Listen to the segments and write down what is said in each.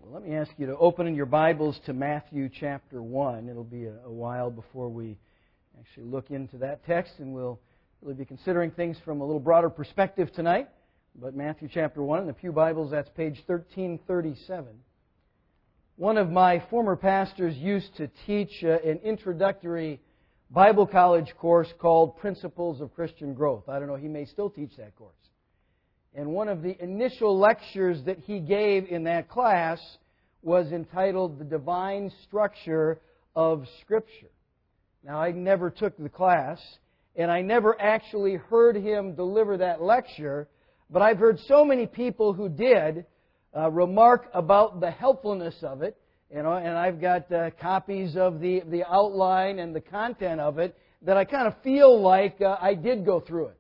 Let me ask you to open in your Bibles to Matthew chapter 1. It'll be a while before we actually look into that text, and we'll really be considering things from a little broader perspective tonight. But Matthew chapter 1 in the Pew Bibles, that's page 1337. One of my former pastors used to teach an introductory Bible college course called Principles of Christian Growth. I don't know, he may still teach that course. And one of the initial lectures that he gave in that class was entitled The Divine Structure of Scripture. Now, I never took the class, and I never actually heard him deliver that lecture, but I've heard so many people who did remark about the helpfulness of it, and I've got copies of the outline and the content of it that I kind of feel like I did go through it.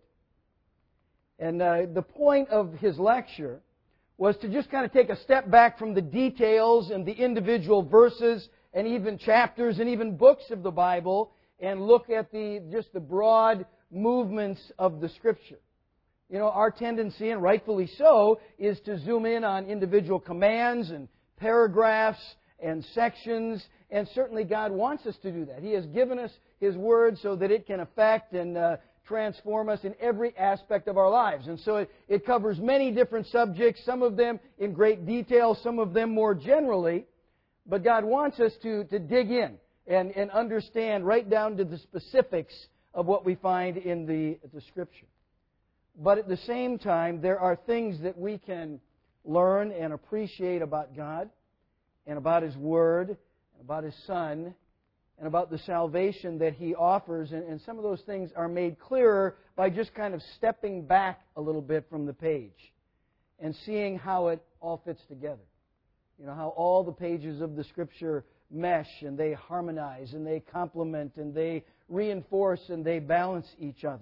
And the point of his lecture was to just kind of take a step back from the details and the individual verses and even chapters and even books of the Bible and look at just the broad movements of the Scripture. You know, our tendency, and rightfully so, is to zoom in on individual commands and paragraphs and sections, and certainly God wants us to do that. He has given us His Word so that it can affect and transform us in every aspect of our lives. And so it covers many different subjects, some of them in great detail, some of them more generally. But God wants us to dig in and understand right down to the specifics of what we find in the Scripture. But at the same time, there are things that we can learn and appreciate about God and about His Word and about His Son and about the salvation that He offers. And some of those things are made clearer by just kind of stepping back a little bit from the page and seeing how it all fits together. You know, how all the pages of the Scripture mesh and they harmonize and they complement and they reinforce and they balance each other.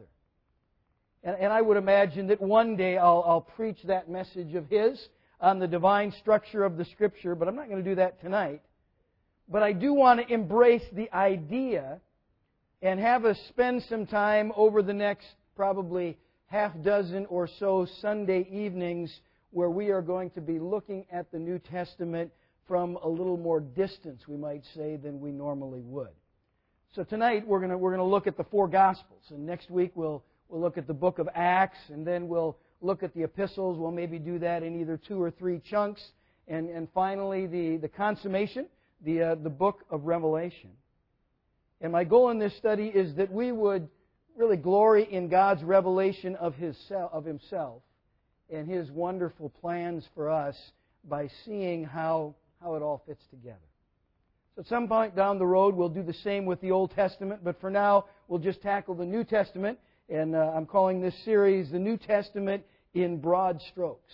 And I would imagine that one day I'll preach that message of His on the divine structure of the Scripture, but I'm not going to do that tonight. But I do want to embrace the idea and have us spend some time over the next probably half dozen or so Sunday evenings where we are going to be looking at the New Testament from a little more distance, we might say, than we normally would. So tonight we're going to look at the four Gospels, and next week we'll look at the book of Acts, and then we'll look at the epistles. We'll maybe do that in either 2 or 3 chunks, and finally the consummation, the book of Revelation. And my goal in this study is that we would really glory in God's revelation of Himself and His wonderful plans for us by seeing how it all fits together. So at some point down the road, we'll do the same with the Old Testament, but for now, we'll just tackle the New Testament, and I'm calling this series The New Testament in Broad Strokes.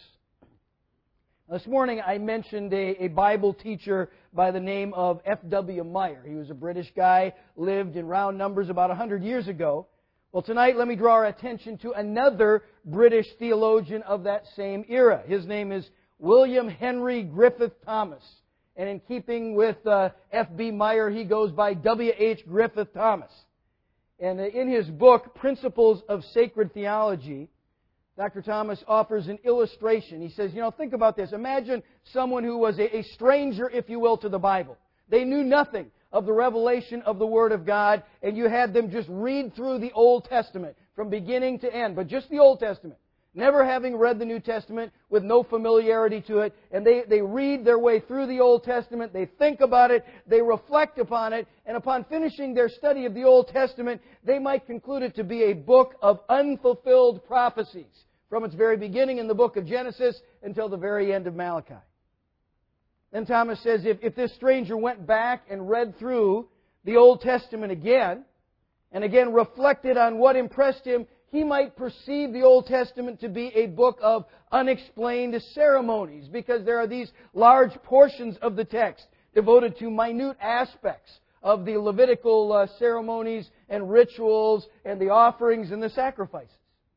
This morning I mentioned a Bible teacher by the name of F.W. Meyer. He was a British guy, lived in round numbers about 100 years ago. Well, tonight let me draw our attention to another British theologian of that same era. His name is William Henry Griffith Thomas. And in keeping with F.B. Meyer, he goes by W.H. Griffith Thomas. And in his book, Principles of Sacred Theology, Dr. Thomas offers an illustration. He says, think about this. Imagine someone who was a stranger, if you will, to the Bible. They knew nothing of the revelation of the Word of God, and you had them just read through the Old Testament from beginning to end, but just the Old Testament. Never having read the New Testament with no familiarity to it, and they read their way through the Old Testament, they think about it, they reflect upon it, and upon finishing their study of the Old Testament, they might conclude it to be a book of unfulfilled prophecies, from its very beginning in the book of Genesis until the very end of Malachi. Then Thomas says if this stranger went back and read through the Old Testament again, and again reflected on what impressed him, he might perceive the Old Testament to be a book of unexplained ceremonies, because there are these large portions of the text devoted to minute aspects of the Levitical ceremonies and rituals and the offerings and the sacrifices.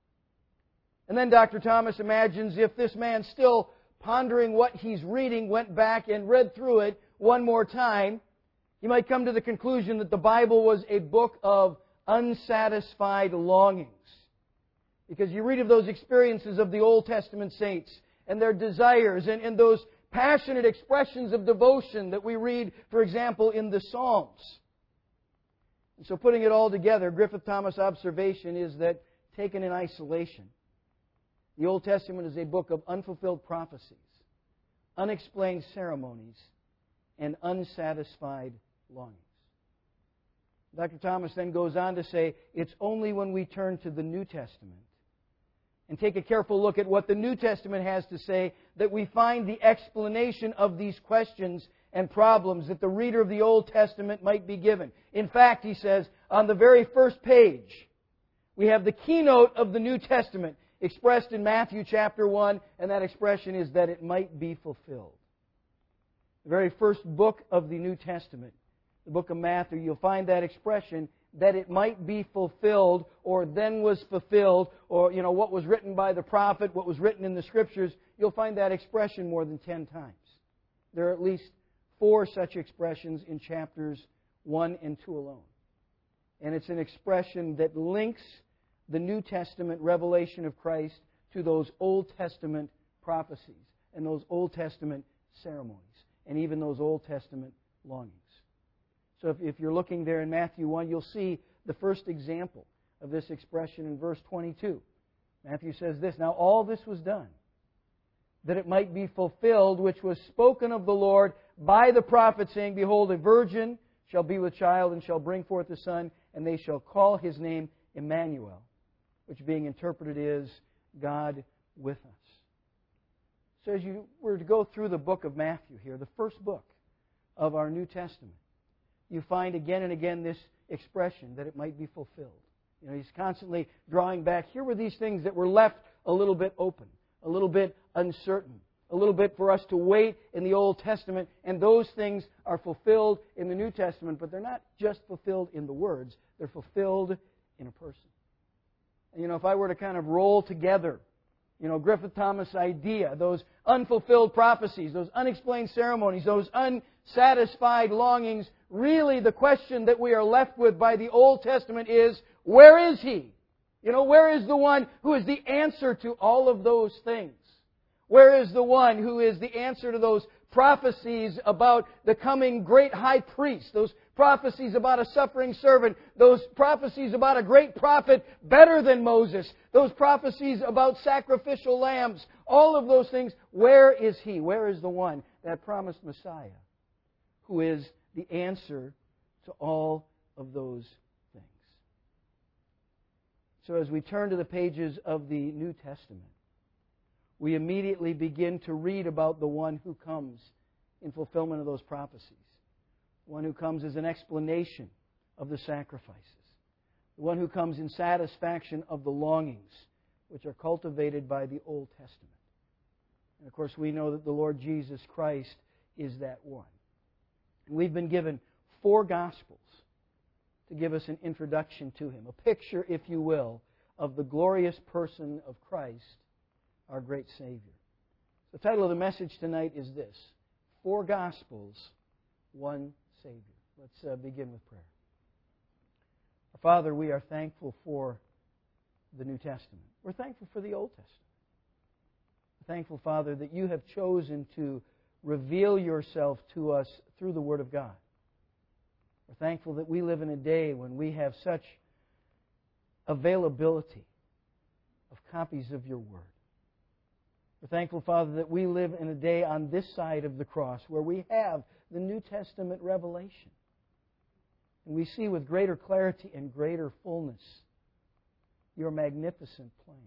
And then Dr. Thomas imagines if this man, still pondering what he's reading, went back and read through it one more time, he might come to the conclusion that the Bible was a book of unsatisfied longings. Because you read of those experiences of the Old Testament saints and their desires and those passionate expressions of devotion that we read, for example, in the Psalms. And so putting it all together, Griffith Thomas' observation is that, taken in isolation, the Old Testament is a book of unfulfilled prophecies, unexplained ceremonies, and unsatisfied longings. Dr. Thomas then goes on to say, it's only when we turn to the New Testament and take a careful look at what the New Testament has to say that we find the explanation of these questions and problems that the reader of the Old Testament might be given. In fact, he says, on the very first page, we have the keynote of the New Testament expressed in Matthew chapter 1, and that expression is that it might be fulfilled. The very first book of the New Testament, the book of Matthew, you'll find that expression, that it might be fulfilled, or then was fulfilled, or, what was written by the prophet, what was written in the Scriptures. You'll find that expression more than 10 times. There are at least 4 such expressions in chapters 1 and 2 alone. And it's an expression that links the New Testament revelation of Christ to those Old Testament prophecies and those Old Testament ceremonies and even those Old Testament longings. So if you're looking there in Matthew 1, you'll see the first example of this expression in verse 22. Matthew says this, "Now all this was done, that it might be fulfilled, which was spoken of the Lord by the prophet, saying, Behold, a virgin shall be with child and shall bring forth a son, and they shall call his name Emmanuel," which being interpreted is God with us. So as you were to go through the book of Matthew here, the first book of our New Testament, you find again and again this expression, that it might be fulfilled. He's constantly drawing back. Here were these things that were left a little bit open, a little bit uncertain, a little bit for us to wait in the Old Testament, and those things are fulfilled in the New Testament, but they're not just fulfilled in the words, they're fulfilled in a person. And if I were to kind of roll together, Griffith Thomas' idea, those unfulfilled prophecies, those unexplained ceremonies, those unsatisfied longings, really the question that we are left with by the Old Testament is, where is He? Where is the one who is the answer to all of those things? Where is the one who is the answer to those prophecies about the coming great high priest, those prophecies about a suffering servant, those prophecies about a great prophet better than Moses, those prophecies about sacrificial lambs, all of those things? Where is He? Where is the one, that promised Messiah, who is the answer to all of those things? So as we turn to the pages of the New Testament, we immediately begin to read about the one who comes in fulfillment of those prophecies. The one who comes as an explanation of the sacrifices. The one who comes in satisfaction of the longings which are cultivated by the Old Testament. And of course we know that the Lord Jesus Christ is that one. And we've been given 4 Gospels to give us an introduction to Him. A picture, if you will, of the glorious person of Christ, our great Savior. The title of the message tonight is this: 4 Gospels, 1 Savior. Let's begin with prayer. Our Father, we are thankful for the New Testament. We're thankful for the Old Testament. We're thankful, Father, that You have chosen to reveal Yourself to us through the Word of God. We're thankful that we live in a day when we have such availability of copies of Your Word. We're thankful, Father, that we live in a day on this side of the cross where we have the New Testament revelation. And we see with greater clarity and greater fullness Your magnificent plan.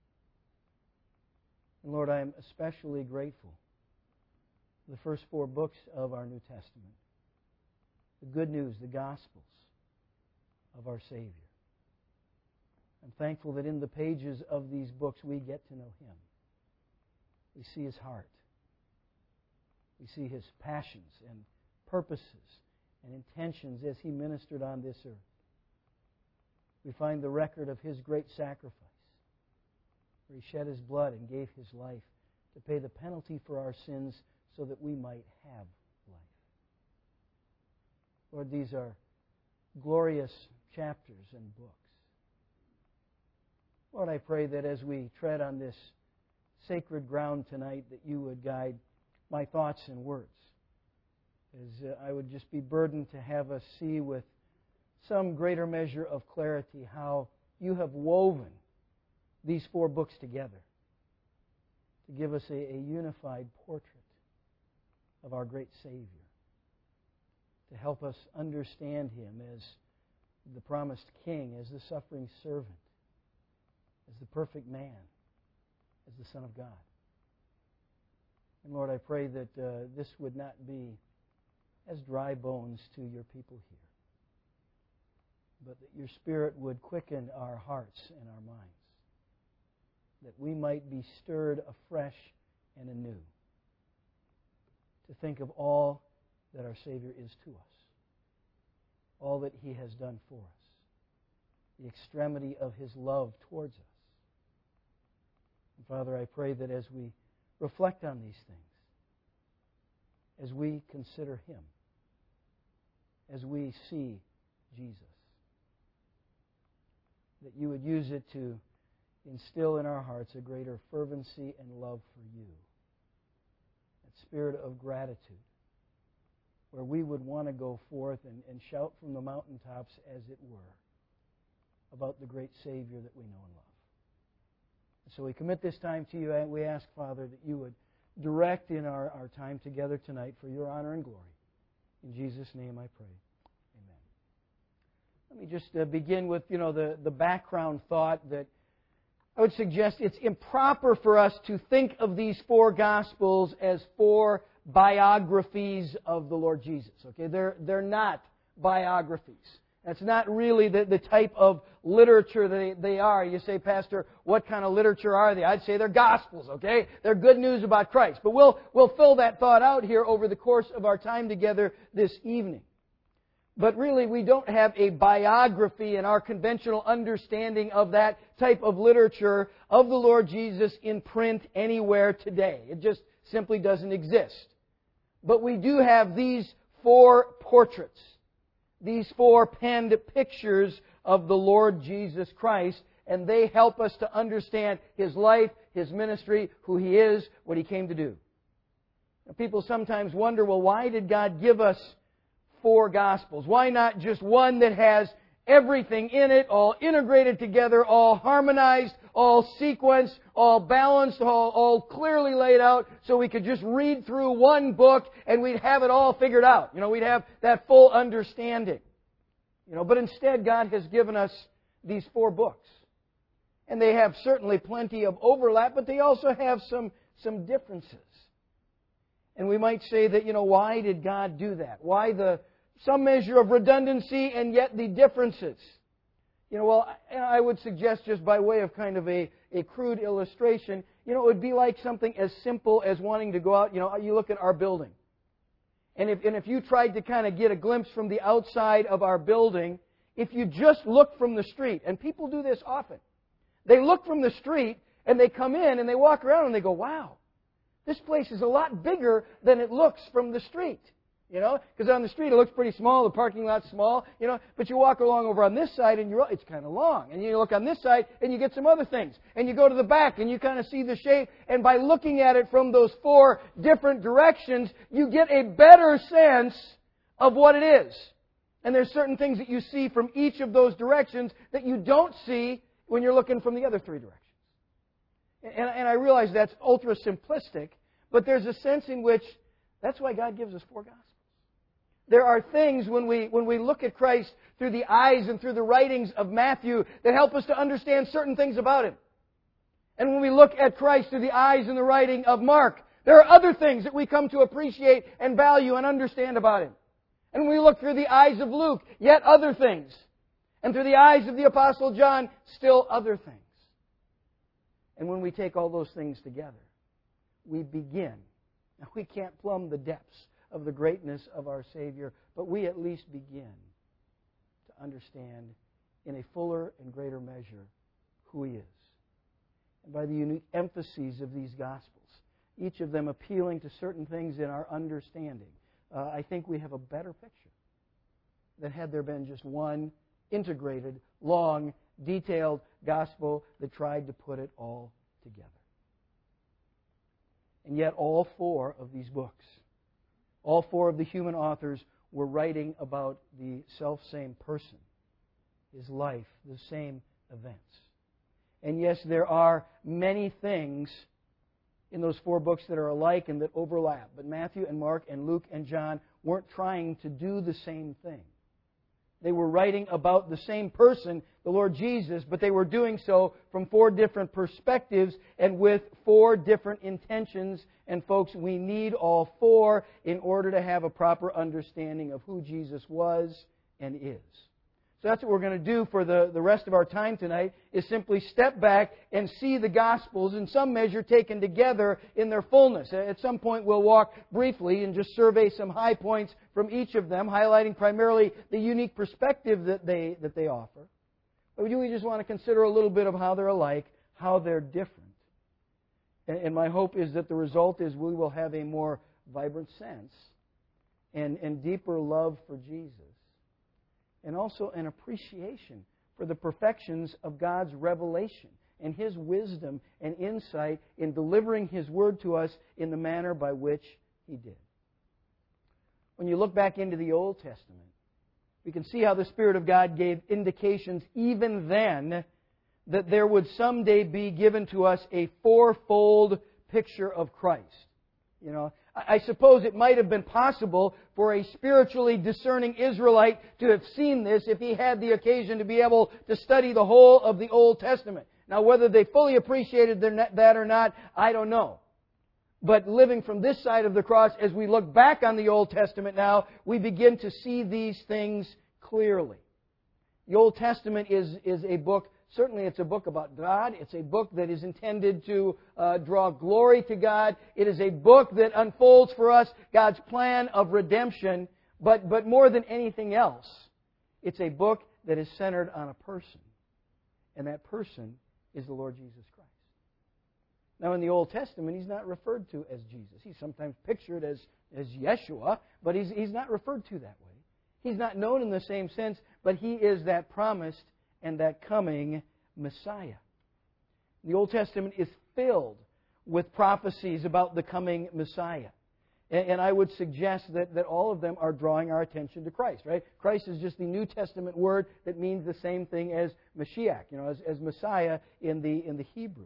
And Lord, I am especially grateful for the first 4 books of our New Testament. The good news, the Gospels of our Savior. I'm thankful that in the pages of these books we get to know Him. We see His heart. We see His passions and purposes and intentions as He ministered on this earth. We find the record of His great sacrifice, where He shed His blood and gave His life to pay the penalty for our sins so that we might have life. Lord, these are glorious chapters and books. Lord, I pray that as we tread on this sacred ground tonight, that You would guide my thoughts and words, as I would just be burdened to have us see with some greater measure of clarity how you have woven these 4 books together to give us a unified portrait of our great Savior, to help us understand Him as the promised King, as the suffering servant, as the perfect man, as the Son of God. And Lord, I pray that this would not be as dry bones to your people here, but that your Spirit would quicken our hearts and our minds, that we might be stirred afresh and anew to think of all that our Savior is to us, all that He has done for us, the extremity of His love towards us. And Father, I pray that as we reflect on these things, as we consider Him, as we see Jesus, that you would use it to instill in our hearts a greater fervency and love for you, that spirit of gratitude, where we would want to go forth and shout from the mountaintops, as it were, about the great Savior that we know and love. And so we commit this time to you, and we ask, Father, that you would direct in our time together tonight for your honor and glory. In Jesus' name I pray. Amen. Let me just begin with, the background thought that I would suggest it's improper for us to think of these 4 Gospels as 4 biographies of the Lord Jesus. Okay, they're not biographies. That's not really the type of literature they are. You say, Pastor, what kind of literature are they? I'd say they're Gospels, okay? They're good news about Christ. But we'll fill that thought out here over the course of our time together this evening. But really, we don't have a biography in our conventional understanding of that type of literature of the Lord Jesus in print anywhere today. It just simply doesn't exist. But we do have these 4 portraits, these 4 penned pictures of the Lord Jesus Christ, and they help us to understand His life, His ministry, who He is, what He came to do. Now, people sometimes wonder, well, why did God give us 4 Gospels? Why not just one that has everything in it, all integrated together, all harmonized, all sequenced, all balanced, all clearly laid out, so we could just read through one book and we'd have it all figured out. We'd have that full understanding. But instead, God has given us these 4 books. And they have certainly plenty of overlap, but they also have some differences. And we might say that, why did God do that? Why some measure of redundancy and yet the differences? I would suggest, just by way of kind of a crude illustration, it would be like something as simple as wanting to go out. You look at our building. And if you tried to kind of get a glimpse from the outside of our building, if you just look from the street, and people do this often, they look from the street and they come in and they walk around and they go, wow, this place is a lot bigger than it looks from the street. Because on the street it looks pretty small, the parking lot's small, but you walk along over on this side and it's kind of long. And you look on this side and you get some other things. And you go to the back and you kind of see the shape. And by looking at it from those 4 different directions, you get a better sense of what it is. And there's certain things that you see from each of those directions that you don't see when you're looking from the other 3 directions. And I realize that's ultra simplistic, but there's a sense in which that's why God gives us 4 Gospels. There are things when we look at Christ through the eyes and through the writings of Matthew that help us to understand certain things about Him. And when we look at Christ through the eyes and the writing of Mark, there are other things that we come to appreciate and value and understand about Him. And when we look through the eyes of Luke, yet other things. And through the eyes of the Apostle John, still other things. And when we take all those things together, we begin. Now, we can't plumb the depths of the greatness of our Savior, but we at least begin to understand in a fuller and greater measure who He is. And by the unique emphases of these Gospels, each of them appealing to certain things in our understanding, I think we have a better picture than had there been just one integrated, long, detailed Gospel that tried to put it all together. And yet all four of these books, all four of the human authors were writing about the selfsame person, his life, the same events. And yes, there are many things in those four books that are alike and that overlap. But Matthew and Mark and Luke and John weren't trying to do the same thing. They were writing about the same person, the Lord Jesus, but they were doing so from four different perspectives and with four different intentions. And folks, we need all four in order to have a proper understanding of who Jesus was and is. So that's what we're going to do for the rest of our time tonight, is simply step back and see the Gospels in some measure taken together in their fullness. At some point we'll walk briefly and just survey some high points from each of them, highlighting primarily the unique perspective that they offer. But we just want to consider a little bit of how they're alike, how they're different. And my hope is that the result is we will have a more vibrant sense and deeper love for Jesus. And also an appreciation for the perfections of God's revelation and His wisdom and insight in delivering His Word to us in the manner by which He did. When you look back into the Old Testament, we can see how the Spirit of God gave indications even then that there would someday be given to us a fourfold picture of Christ. You know, I suppose it might have been possible for a spiritually discerning Israelite to have seen this if he had the occasion to be able to study the whole of the Old Testament. Now, whether they fully appreciated that or not, I don't know. But living from this side of the cross, as we look back on the Old Testament now, we begin to see these things clearly. The Old Testament is a book. Certainly it's a book about God. It's a book that is intended to draw glory to God. It is a book that unfolds for us God's plan of redemption. But more than anything else, it's a book that is centered on a person. And that person is the Lord Jesus Christ. Now in the Old Testament, He's not referred to as Jesus. He's sometimes pictured as Yeshua, but He's not referred to that way. He's not known in the same sense, but He is that promised and that coming Messiah. The Old Testament is filled with prophecies about the coming Messiah. And I would suggest that all of them are drawing our attention to Christ, right? Christ is just the New Testament word that means the same thing as Mashiach, as Messiah in the Hebrew.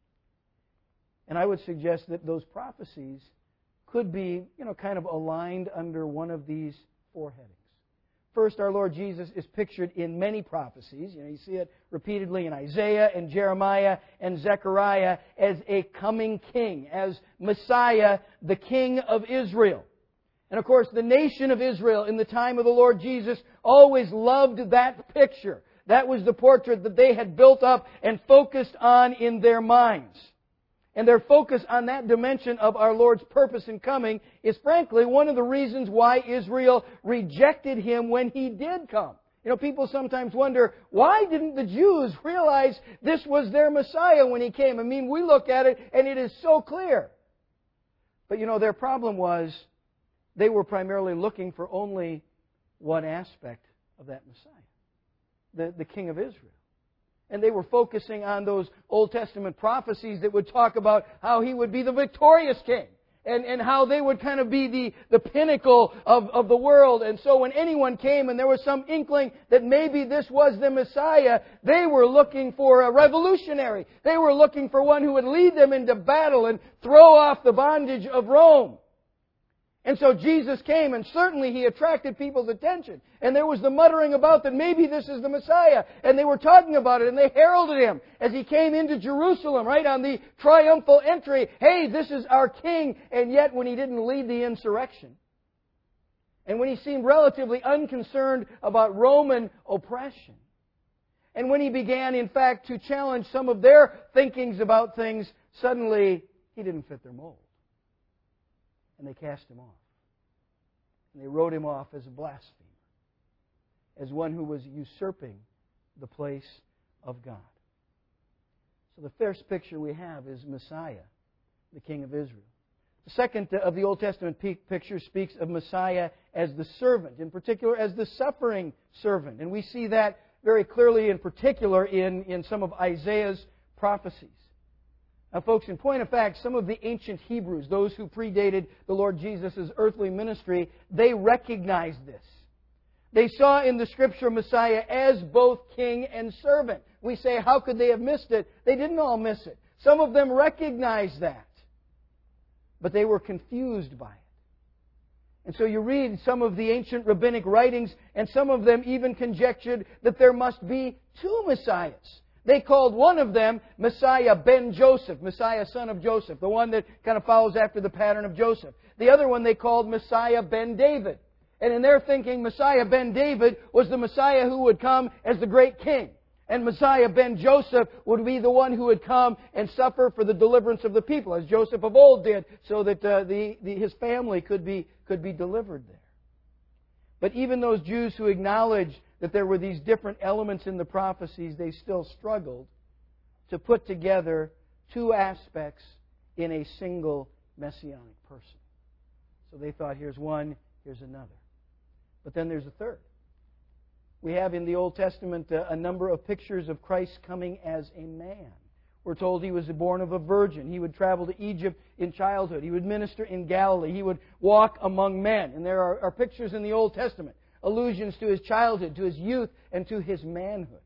And I would suggest that those prophecies could be, kind of aligned under one of these four headings. First, our Lord Jesus is pictured in many prophecies. You see it repeatedly in Isaiah and Jeremiah and Zechariah as a coming king, as Messiah, the King of Israel. And of course, the nation of Israel in the time of the Lord Jesus always loved that picture. That was the portrait that they had built up and focused on in their minds. And their focus on that dimension of our Lord's purpose in coming is frankly one of the reasons why Israel rejected Him when He did come. People sometimes wonder, why didn't the Jews realize this was their Messiah when He came? We look at it and it is so clear. But their problem was they were primarily looking for only one aspect of that Messiah, the King of Israel. And they were focusing on those Old Testament prophecies that would talk about how He would be the victorious king. And how they would kind of be the pinnacle of the world. And so when anyone came and there was some inkling that maybe this was the Messiah, they were looking for a revolutionary. They were looking for one who would lead them into battle and throw off the bondage of Rome. And so Jesus came, and certainly He attracted people's attention. And there was the muttering about that maybe this is the Messiah. And they were talking about it, and they heralded Him as He came into Jerusalem, right, on the triumphal entry. Hey, this is our King. And yet, when He didn't lead the insurrection, and when He seemed relatively unconcerned about Roman oppression, and when He began, in fact, to challenge some of their thinkings about things, suddenly He didn't fit their mold. And they cast Him off. And they wrote Him off as a blasphemer, as one who was usurping the place of God. So the first picture we have is Messiah, the King of Israel. The second of the Old Testament picture speaks of Messiah as the servant, in particular as the suffering servant. And we see that very clearly in particular in some of Isaiah's prophecies. Now, folks, in point of fact, some of the ancient Hebrews, those who predated the Lord Jesus' earthly ministry, they recognized this. They saw in the Scripture Messiah as both king and servant. We say, how could they have missed it? They didn't all miss it. Some of them recognized that. But they were confused by it. And so you read some of the ancient rabbinic writings, and some of them even conjectured that there must be two Messiahs. They called one of them Messiah ben Joseph, Messiah son of Joseph, the one that kind of follows after the pattern of Joseph. The other one they called Messiah ben David. And in their thinking, Messiah ben David was the Messiah who would come as the great king. And Messiah ben Joseph would be the one who would come and suffer for the deliverance of the people, as Joseph of old did, so that his family could be delivered there. But even those Jews who acknowledged that there were these different elements in the prophecies, they still struggled to put together two aspects in a single messianic person. So they thought, here's one, here's another. But then there's a third. We have in the Old Testament a number of pictures of Christ coming as a man. We're told He was born of a virgin. He would travel to Egypt in childhood. He would minister in Galilee. He would walk among men. And there are pictures in the Old Testament, allusions to His childhood, to His youth, and to His manhood.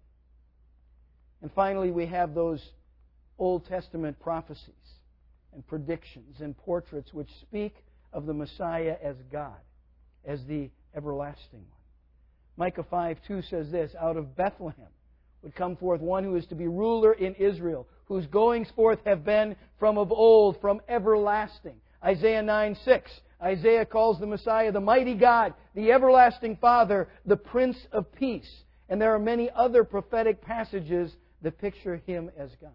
And finally, we have those Old Testament prophecies and predictions and portraits which speak of the Messiah as God, as the everlasting one. Micah 5:2 says this, out of Bethlehem would come forth one who is to be ruler in Israel, whose goings forth have been from of old, from everlasting. Isaiah 9:6, Isaiah calls the Messiah the mighty God, the everlasting Father, the Prince of Peace. And there are many other prophetic passages that picture Him as God.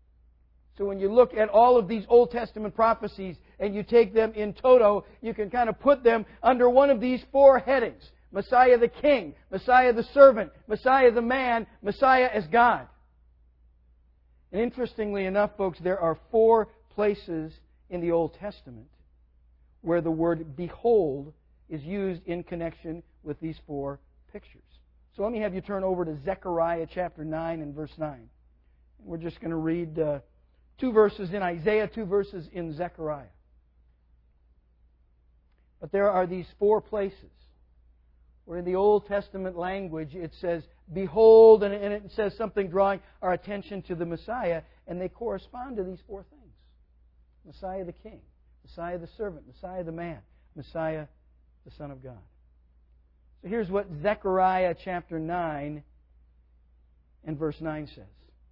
So when you look at all of these Old Testament prophecies and you take them in toto, you can kind of put them under one of these four headings. Messiah the King, Messiah the Servant, Messiah the Man, Messiah as God. And interestingly enough, folks, there are four places in the Old Testament where the word behold is used in connection with these four pictures. So let me have you turn over to Zechariah chapter 9 and verse 9. We're just going to read 2 verses in Isaiah, 2 verses in Zechariah. But there are these four places where in the Old Testament language it says, behold, and it says something drawing our attention to the Messiah, and they correspond to these four things. Messiah the King, Messiah the Servant, Messiah the Man, Messiah the Son of God. So here's what Zechariah chapter 9 and verse 9 says.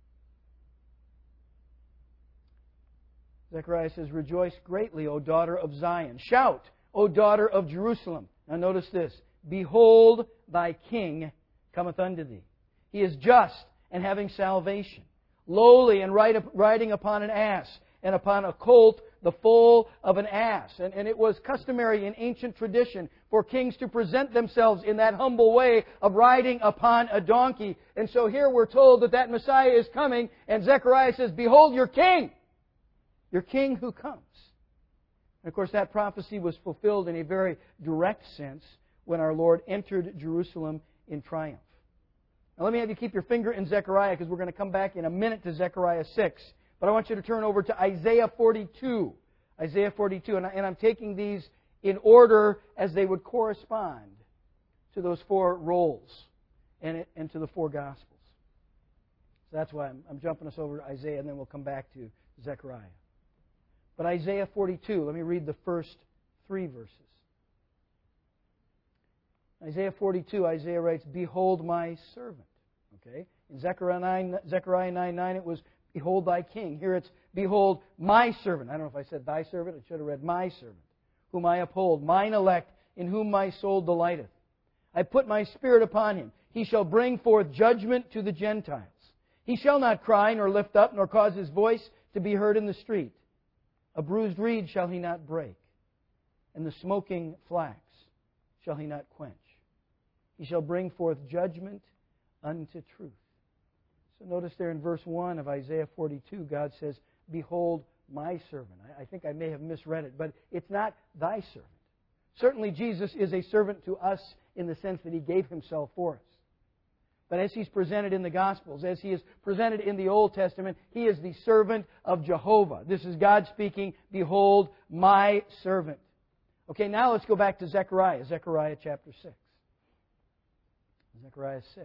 Zechariah says, rejoice greatly, O daughter of Zion. Shout, O daughter of Jerusalem. Now notice this. Behold, thy King cometh unto thee. He is just and having salvation, lowly and riding upon an ass, and upon a colt, the foal of an ass. And it was customary in ancient tradition for kings to present themselves in that humble way of riding upon a donkey. And so here we're told that Messiah is coming, and Zechariah says, behold your King who comes. And of course that prophecy was fulfilled in a very direct sense when our Lord entered Jerusalem in triumph. Now let me have you keep your finger in Zechariah, because we're going to come back in a minute to Zechariah 6. But I want you to turn over to Isaiah 42. Isaiah 42. And I'm taking these in order as they would correspond to those four roles and to the four Gospels. So that's why I'm jumping us over to Isaiah, and then we'll come back to Zechariah. But Isaiah 42, let me read the first 3 verses. Isaiah 42, Isaiah writes, behold my servant. Okay? In Zechariah 9:9, it was, behold thy King. Here it's, behold my servant. I don't know if I said thy servant. I should have read my servant, whom I uphold, mine elect, in whom my soul delighteth. I put my spirit upon him. He shall bring forth judgment to the Gentiles. He shall not cry, nor lift up, nor cause his voice to be heard in the street. A bruised reed shall he not break, and the smoking flax shall he not quench. He shall bring forth judgment unto truth. So notice there in verse 1 of Isaiah 42, God says, behold my servant. I think I may have misread it, but it's not thy servant. Certainly Jesus is a servant to us in the sense that He gave Himself for us. But as He's presented in the Gospels, as He is presented in the Old Testament, He is the servant of Jehovah. This is God speaking, "Behold, my servant." Okay, now let's go back to Zechariah. Zechariah chapter 6. Zechariah 6.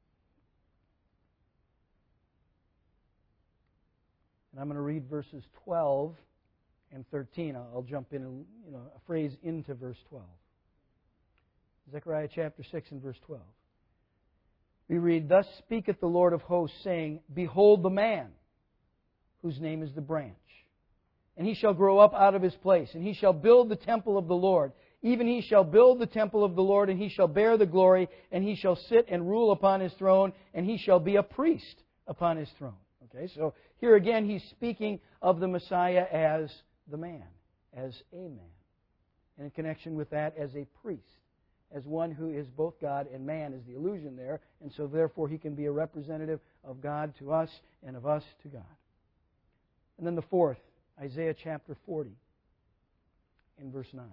And I'm going to read verses 12 and 13. I'll jump in a phrase into verse 12. Zechariah chapter 6 and verse 12. We read, "Thus speaketh the Lord of hosts, saying, Behold the man, whose name is the branch. And he shall grow up out of his place, and he shall build the temple of the Lord. Even he shall build the temple of the Lord, and he shall bear the glory, and he shall sit and rule upon his throne, and he shall be a priest upon his throne." Okay, so here again He's speaking of the Messiah as the man, as a man. And in connection with that, as a priest. As one who is both God and man is the allusion there. And so therefore He can be a representative of God to us and of us to God. And then the fourth, Isaiah chapter 40 in verse 9.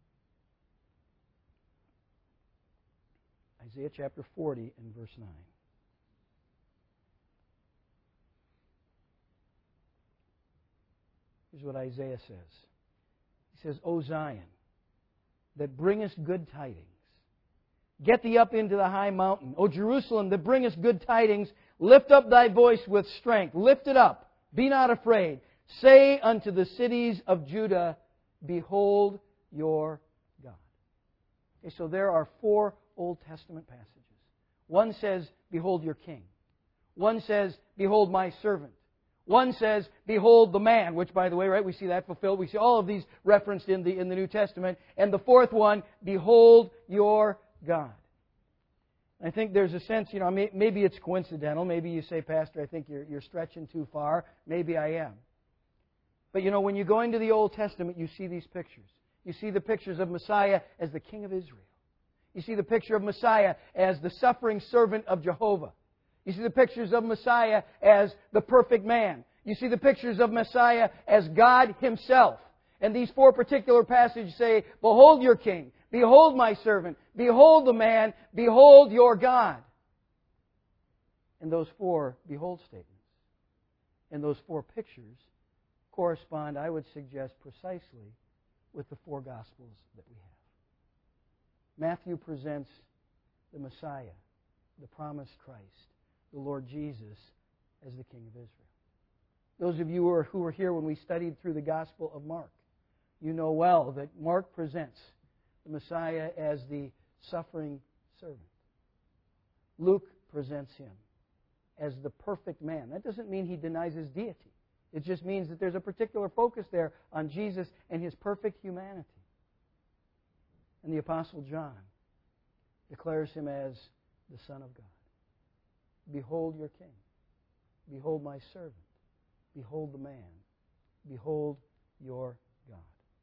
Isaiah chapter 40 in verse 9. Here's what Isaiah says. He says, "O Zion, that bringest good tidings, get thee up into the high mountain. O Jerusalem, that bringest good tidings, lift up thy voice with strength. Lift it up. Be not afraid. Say unto the cities of Judah, Behold your God." Okay, so there are 4 Old Testament passages. One says, "Behold your king." One says, "Behold my servant." One says, "Behold the man," which, by the way, right, we see that fulfilled. We see all of these referenced in the New Testament. And the fourth one, "Behold your God." I think there's a sense, maybe it's coincidental. Maybe you say, "Pastor, I think you're stretching too far." Maybe I am. But when you go into the Old Testament, you see these pictures. You see the pictures of Messiah as the King of Israel. You see the picture of Messiah as the suffering servant of Jehovah. You see the pictures of Messiah as the perfect man. You see the pictures of Messiah as God Himself. And these 4 particular passages say, "Behold your king. Behold my servant. Behold the man. Behold your God." And those 4 behold statements and those 4 pictures correspond, I would suggest, precisely with the 4 Gospels that we have. Matthew presents the Messiah, the promised Christ, the Lord Jesus, as the King of Israel. Those of you who were here when we studied through the Gospel of Mark, you know well that Mark presents the Messiah as the suffering servant. Luke presents Him as the perfect man. That doesn't mean he denies His deity. It just means that there's a particular focus there on Jesus and His perfect humanity. And the Apostle John declares Him as the Son of God. "Behold your king. Behold my servant. Behold the man. Behold your God."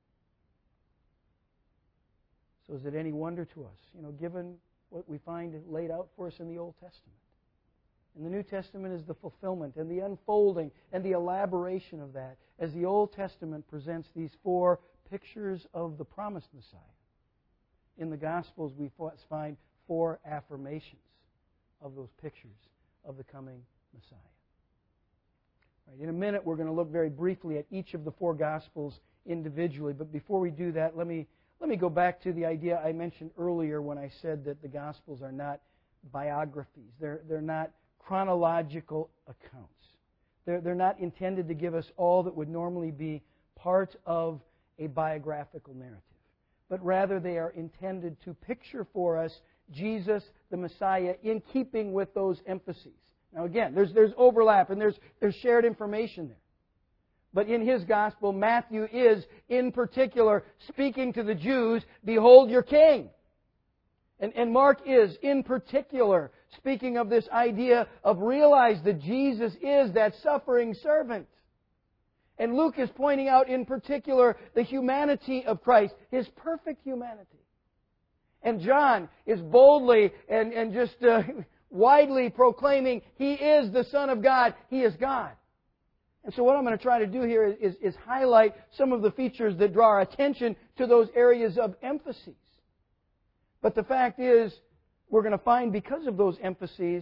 So is it any wonder to us, given what we find laid out for us in the Old Testament? And the New Testament is the fulfillment and the unfolding and the elaboration of that, as the Old Testament presents these 4 pictures of the promised Messiah. In the Gospels, we find 4 affirmations of those pictures of the coming Messiah. Right, in a minute, we're going to look very briefly at each of the 4 Gospels individually. But before we do that, let me go back to the idea I mentioned earlier when I said that the Gospels are not biographies. They're not chronological accounts. They're not intended to give us all that would normally be part of a biographical narrative. But rather they are intended to picture for us Jesus, the Messiah, in keeping with those emphases. Now again, there's overlap and there's shared information there. But in his gospel, Matthew is, in particular, speaking to the Jews, "Behold your king." And Mark is, in particular, speaking of this idea of realize that Jesus is that suffering servant. And Luke is pointing out, in particular, the humanity of Christ, His perfect humanity. And John is boldly and just widely proclaiming He is the Son of God. He is God. And so what I'm going to try to do here is highlight some of the features that draw our attention to those areas of emphases. But the fact is, we're going to find because of those emphases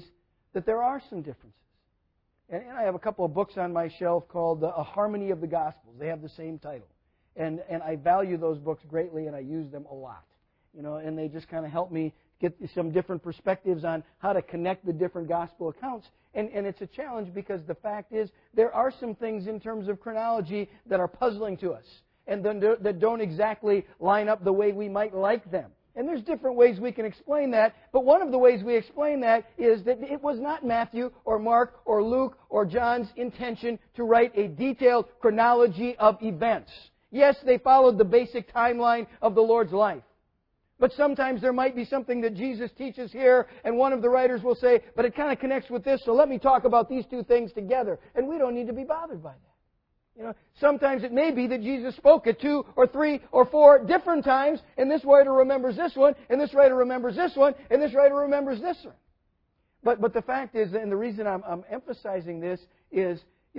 that there are some differences. And I have a couple of books on my shelf called A Harmony of the Gospels. They have the same title. And I value those books greatly, and I use them a lot. And they just kind of help me get some different perspectives on how to connect the different gospel accounts. And it's a challenge because the fact is there are some things in terms of chronology that are puzzling to us and that don't exactly line up the way we might like them. And there's different ways we can explain that, but one of the ways we explain that is that it was not Matthew or Mark or Luke or John's intention to write a detailed chronology of events. Yes, they followed the basic timeline of the Lord's life. But sometimes there might be something that Jesus teaches here, and one of the writers will say, but it kind of connects with this, so let me talk about these two things together. And we don't need to be bothered by that. Sometimes it may be that Jesus spoke at 2 or 3 or 4 different times, and this writer remembers this one, and this writer remembers this one, and this writer remembers this one. But the fact is, and the reason I'm emphasizing this is,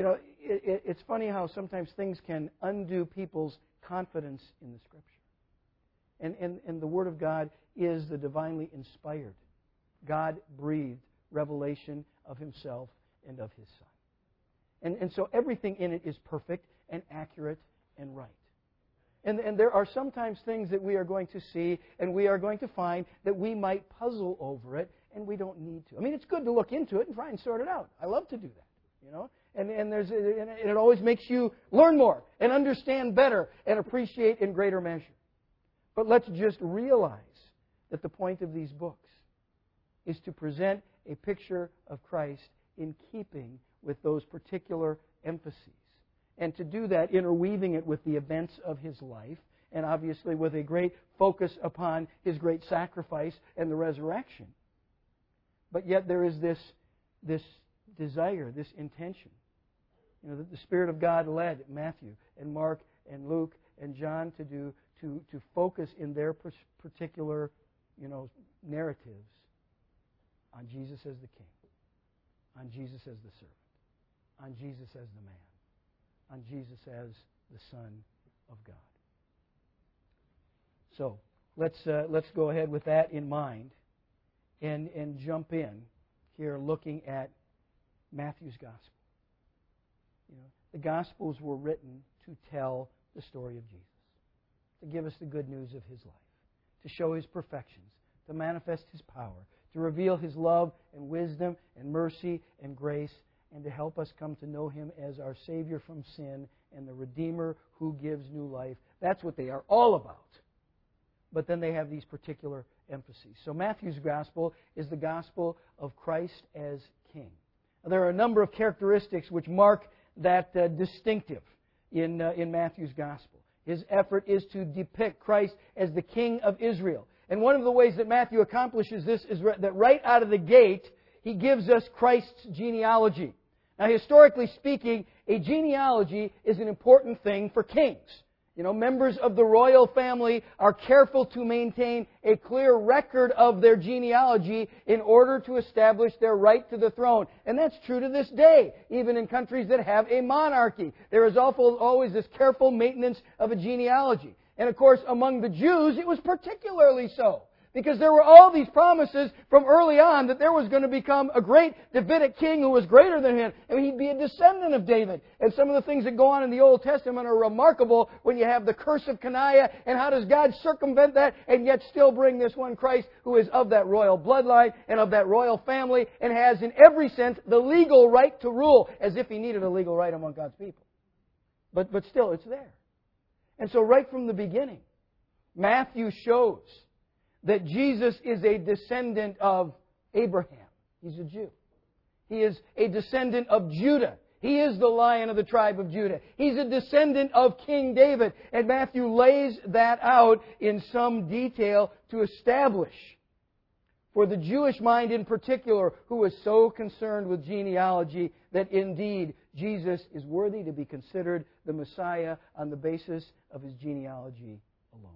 it's funny how sometimes things can undo people's confidence in the Scripture. And the Word of God is the divinely inspired, God-breathed revelation of Himself and of His Son. And so everything in it is perfect and accurate and right. And there are sometimes things that we are going to see and we are going to find that we might puzzle over it, and we don't need to. I mean, it's good to look into it and try and sort it out. I love to do that, And it always makes you learn more and understand better and appreciate in greater measure. But let's just realize that the point of these books is to present a picture of Christ in keeping with those particular emphases. And to do that, interweaving it with the events of His life, and obviously with a great focus upon His great sacrifice and the resurrection. But yet there is this desire, this intention, that the Spirit of God led Matthew and Mark and Luke and John to do, to focus in their particular, narratives on Jesus as the King, on Jesus as the servant, on Jesus as the man, on Jesus as the Son of God. So let's go ahead with that in mind and jump in here looking at Matthew's Gospel. The Gospels were written to tell the story of Jesus, to give us the good news of His life, to show His perfections, to manifest His power, to reveal His love and wisdom and mercy and grace, and to help us come to know Him as our Savior from sin and the Redeemer who gives new life. That's what they are all about. But then they have these particular emphases. So Matthew's Gospel is the Gospel of Christ as King. Now, there are a number of characteristics which mark that distinctive in Matthew's Gospel. His effort is to depict Christ as the King of Israel. And one of the ways that Matthew accomplishes this is that right out of the gate, he gives us Christ's genealogy. Now, historically speaking, a genealogy is an important thing for kings. Members of the royal family are careful to maintain a clear record of their genealogy in order to establish their right to the throne. And that's true to this day, even in countries that have a monarchy. There is always this careful maintenance of a genealogy. And of course, among the Jews, it was particularly so. Because there were all these promises from early on that there was going to become a great Davidic king who was greater than him. And he'd be a descendant of David. And some of the things that go on in the Old Testament are remarkable when you have the curse of Coniah. And how does God circumvent that and yet still bring this one Christ who is of that royal bloodline and of that royal family and has in every sense the legal right to rule, as if He needed a legal right among God's people. But still, it's there. And so right from the beginning, Matthew shows that Jesus is a descendant of Abraham. He's a Jew. He is a descendant of Judah. He is the Lion of the tribe of Judah. He's a descendant of King David. And Matthew lays that out in some detail to establish, for the Jewish mind in particular, who was so concerned with genealogy, that indeed Jesus is worthy to be considered the Messiah on the basis of His genealogy alone.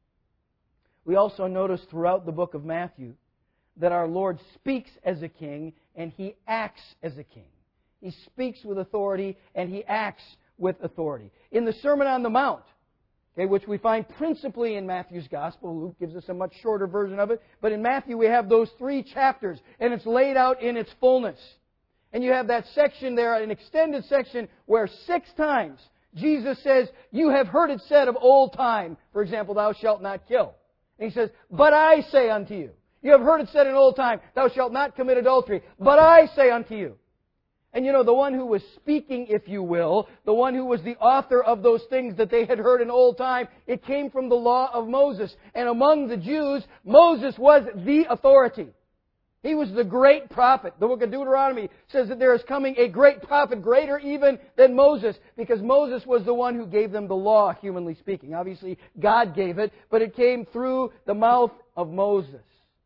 We also notice throughout the book of Matthew that our Lord speaks as a king and He acts as a king. He speaks with authority and He acts with authority. In the Sermon on the Mount, Okay, which we find principally in Matthew's Gospel. Luke gives us a much shorter version of it. But in Matthew we have those 3 chapters, and it's laid out in its fullness. And you have that section there, an extended section, where 6 times Jesus says, "You have heard it said of old time," for example, "Thou shalt not kill." And He says, "But I say unto you." You have heard it said in old time, "Thou shalt not commit adultery." But I say unto you. And you know, the one who was speaking, if you will, the one who was the author of those things that they had heard in old time, it came from the law of Moses. And among the Jews, Moses was the authority. He was the great prophet. The book of Deuteronomy says that there is coming a great prophet, greater even than Moses, because Moses was the one who gave them the law, humanly speaking. Obviously, God gave it, but it came through the mouth of Moses.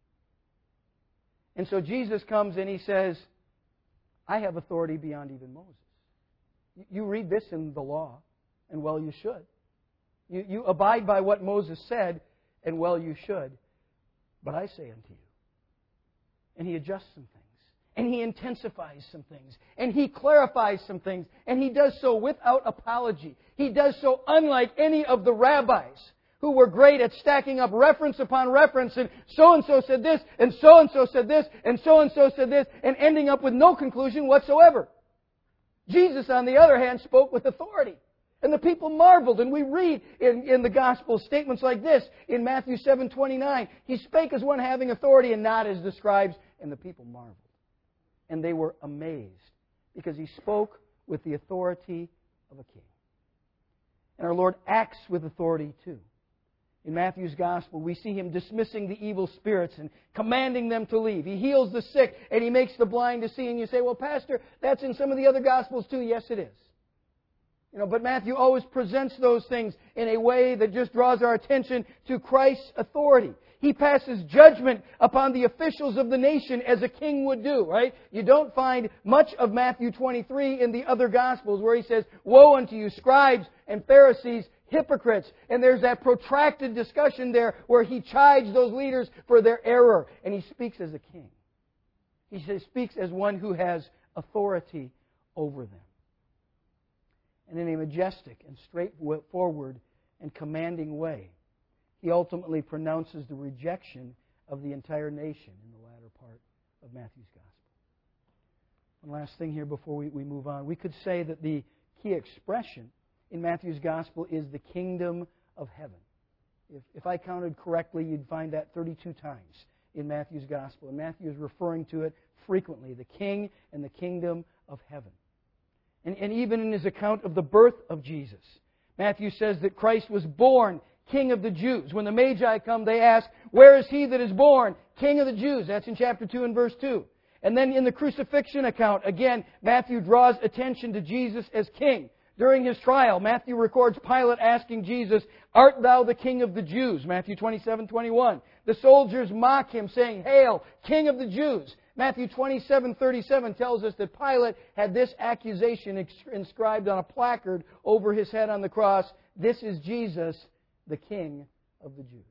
And so Jesus comes and He says, "I have authority beyond even Moses." You read this in the law, and well you should. You abide by what Moses said, and well you should. But I say unto you. And He adjusts some things. And He intensifies some things. And He clarifies some things. And He does so without apology. He does so unlike any of the rabbis who were great at stacking up reference upon reference, and so said this, and so said this, and so said this, and ending up with no conclusion whatsoever. Jesus, on the other hand, spoke with authority. And the people marveled. And we read in the Gospel statements like this in Matthew 7:29. He spake as one having authority and not as the scribes. And the people marveled. And they were amazed because He spoke with the authority of a king. And our Lord acts with authority too. In Matthew's Gospel, we see Him dismissing the evil spirits and commanding them to leave. He heals the sick and He makes the blind to see. And you say, "Well, Pastor, that's in some of the other Gospels too." Yes, it is. But Matthew always presents those things in a way that just draws our attention to Christ's authority. He passes judgment upon the officials of the nation as a king would do, right? You don't find much of Matthew 23 in the other Gospels where He says, "Woe unto you, scribes and Pharisees, hypocrites." And there's that protracted discussion there where He chides those leaders for their error. And He speaks as a king. He speaks as one who has authority over them. And in a majestic and straightforward and commanding way, He ultimately pronounces the rejection of the entire nation in the latter part of Matthew's Gospel. One last thing here before we move on. We could say that the key expression in Matthew's Gospel is the kingdom of heaven. If I counted correctly, you'd find that 32 times in Matthew's Gospel. And Matthew is referring to it frequently, the king and the kingdom of heaven. And even in his account of the birth of Jesus, Matthew says that Christ was born King of the Jews. When the Magi come, they ask, "Where is He that is born King of the Jews?" That's in chapter 2 and verse 2. And then in the crucifixion account, again, Matthew draws attention to Jesus as king. During His trial, Matthew records Pilate asking Jesus, "Art thou the King of the Jews?" Matthew 27:21. The soldiers mock Him, saying, "Hail, King of the Jews." Matthew 27:37 tells us that Pilate had this accusation inscribed on a placard over His head on the cross: "This is Jesus, the King of the Jews."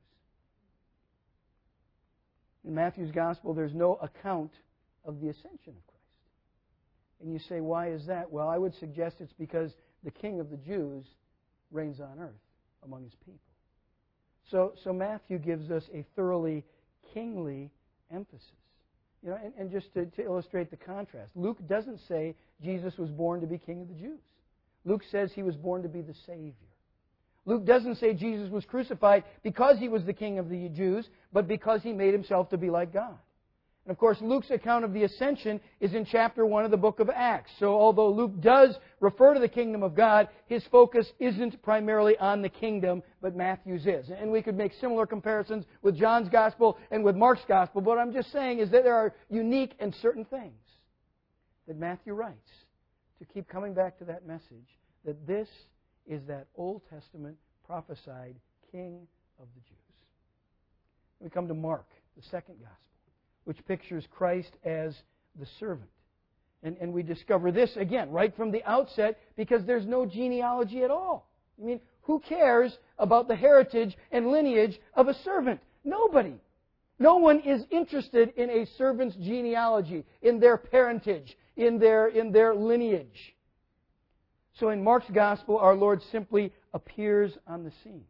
In Matthew's Gospel, there's no account of the ascension of Christ. And you say, why is that? Well, I would suggest it's because the King of the Jews reigns on earth among His people. So Matthew gives us a thoroughly kingly emphasis. And just to illustrate the contrast, Luke doesn't say Jesus was born to be King of the Jews. Luke says He was born to be the Savior. Luke doesn't say Jesus was crucified because He was the King of the Jews, but because He made Himself to be like God. And of course, Luke's account of the ascension is in chapter 1 of the book of Acts. So although Luke does refer to the kingdom of God, his focus isn't primarily on the kingdom, but Matthew's is. And we could make similar comparisons with John's Gospel and with Mark's Gospel. But what I'm just saying is that there are unique and certain things that Matthew writes to keep coming back to that message, that this is that Old Testament prophesied King of the Jews. We come to Mark, the second Gospel, which pictures Christ as the servant. And we discover this, again, right from the outset, because there's no genealogy at all. I mean, who cares about the heritage and lineage of a servant? Nobody. No one is interested in a servant's genealogy, in their parentage, in their lineage. So in Mark's Gospel, our Lord simply appears on the scene.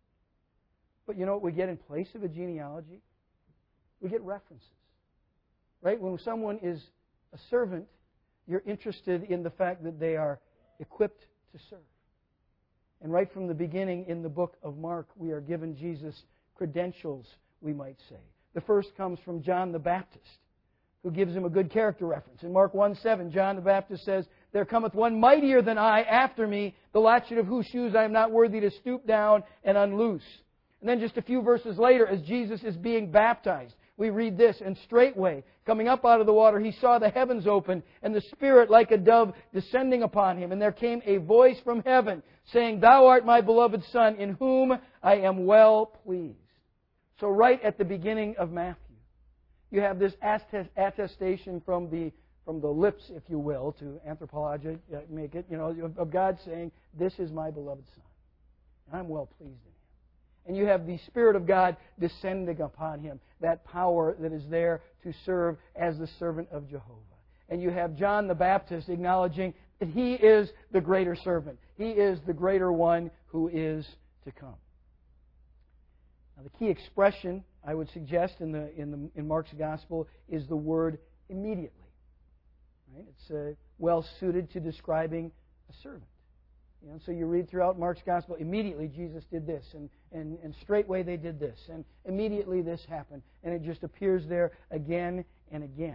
But you know what we get in place of a genealogy? We get references. Right? When someone is a servant, you're interested in the fact that they are equipped to serve. And right from the beginning in the book of Mark, we are given Jesus' credentials, we might say. The first comes from John the Baptist, who gives him a good character reference. In Mark 1:7, John the Baptist says, "There cometh one mightier than I after me, the latchet of whose shoes I am not worthy to stoop down and unloose." And then just a few verses later, as Jesus is being baptized, we read this, "And straightway, coming up out of the water, he saw the heavens open, and the Spirit like a dove descending upon him. And there came a voice from heaven, saying, Thou art my beloved Son, in whom I am well pleased." So right at the beginning of Matthew, you have this attestation from the lips, if you will, to anthropology, make it, of God saying, "This is my beloved Son, and I'm well pleased in him." And you have the Spirit of God descending upon him, that power that is there to serve as the servant of Jehovah. And you have John the Baptist acknowledging that he is the greater servant. He is the greater one who is to come. Now, the key expression, I would suggest, in Mark's Gospel is the word immediately. Right? It's well suited to describing a servant. So you read throughout Mark's Gospel, immediately Jesus did this, and straightway they did this, and immediately this happened. And it just appears there again and again.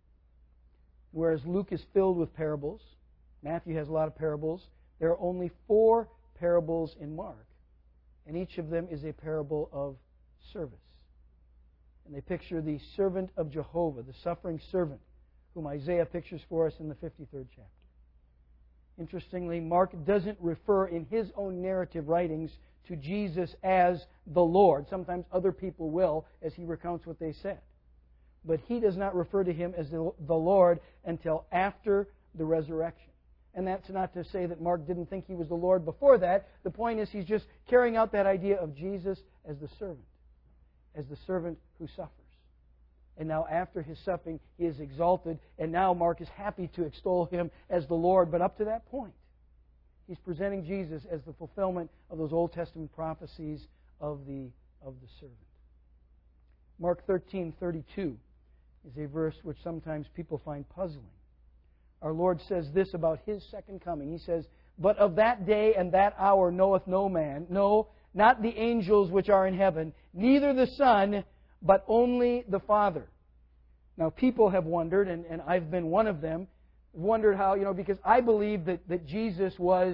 Whereas Luke is filled with parables, Matthew has a lot of parables, there are only 4 parables in Mark, and each of them is a parable of service. And they picture the servant of Jehovah, the suffering servant, whom Isaiah pictures for us in the 53rd chapter. Interestingly, Mark doesn't refer in his own narrative writings to Jesus as the Lord. Sometimes other people will, as he recounts what they said. But he does not refer to him as the Lord until after the resurrection. And that's not to say that Mark didn't think he was the Lord before that. The point is he's just carrying out that idea of Jesus as the servant who suffers. And now after his suffering, he is exalted. And now Mark is happy to extol him as the Lord. But up to that point, he's presenting Jesus as the fulfillment of those Old Testament prophecies of the servant. Mark 13:32 is a verse which sometimes people find puzzling. Our Lord says this about His second coming. He says, "But of that day and that hour knoweth no man, no, not the angels which are in heaven, neither the Son, but only the Father." Now, people have wondered, and I've been one of them, wondered how, because I believe that Jesus was